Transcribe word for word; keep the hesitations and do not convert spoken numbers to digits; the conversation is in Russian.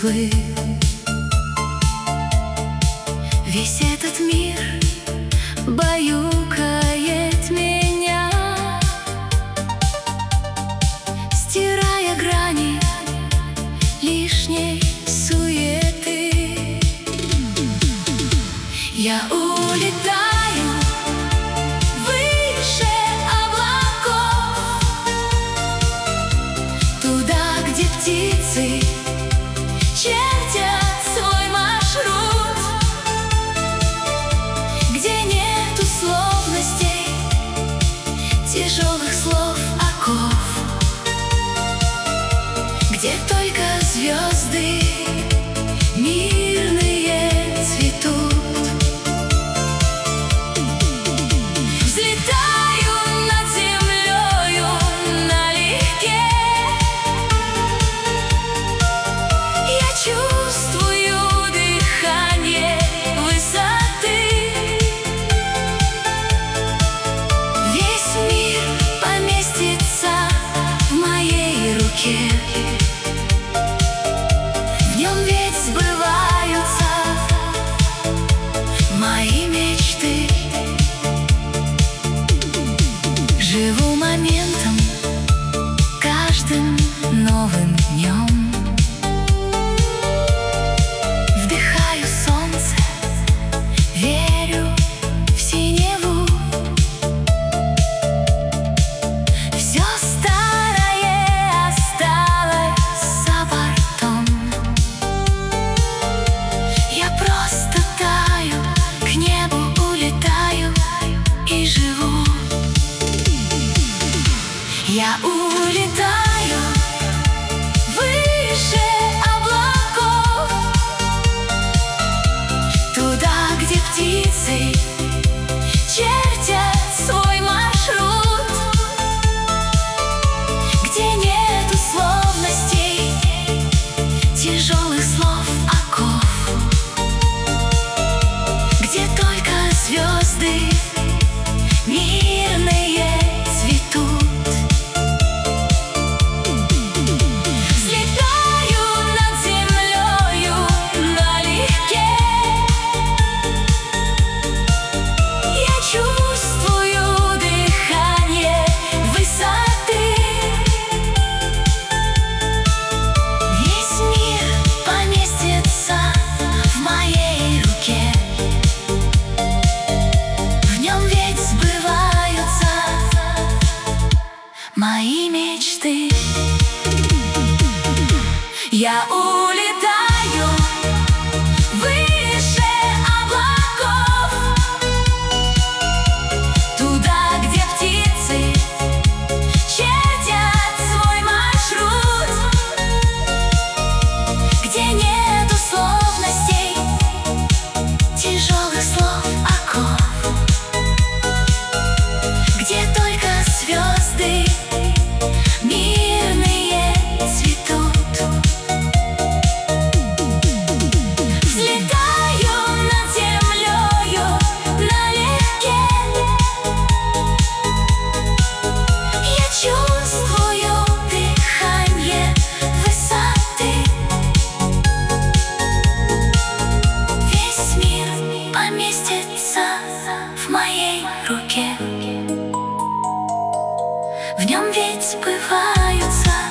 светлы. Весь этот мир баюкает меня, стирая грани лишней суеты. Я улетаю выше облаков, туда, где птицы чертят свой маршрут, где нету словностей, тяжелых слов, оков, где только звезды мирные цветут. Взлетаю над землею налегке, я чувствую дыхание высоты. Весь мир поместится в моей руке, в нем ведь сбываются мои мечты. Живу моментом, каждым новым днем. Вдыхаю солнце, верю в синеву. Все старое осталось за бортом. Я просто таю, к небу улетаю и живу. Я улетаю выше облаков, туда, где птицы чертят свой маршрут, где нету словностей, тяжелых слов, оков, где только звезды мирные цветут. Мои мечты. Я улетаю выше облаков, туда, где птицы чертят свой маршрут, где нету словностей, тяжелых слов, оков, где только звезды мирные цветут. Взлетаю над землею налегке, я чувствую дыхание высоты. Весь мир поместится в моей руке, в нем ведь сбываются